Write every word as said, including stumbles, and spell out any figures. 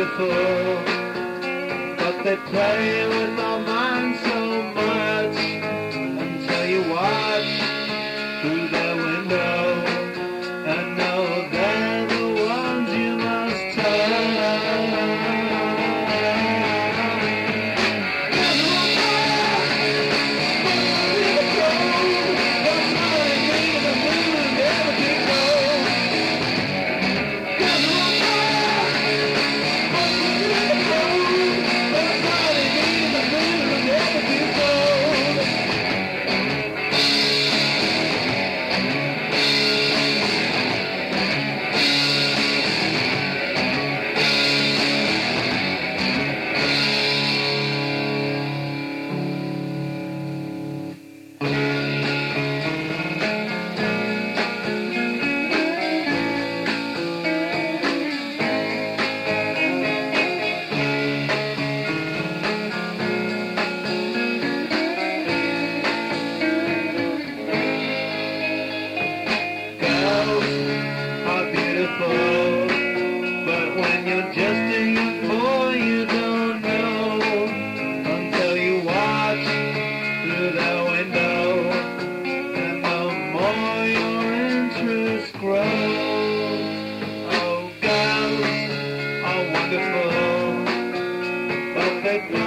beautiful, but they play with our minds so much until you watch through their window and know they're the ones you must touch. But when you're just a young boy, you don't know until you watch through the window, and the more your interest grows. Oh, girls are wonderful, but they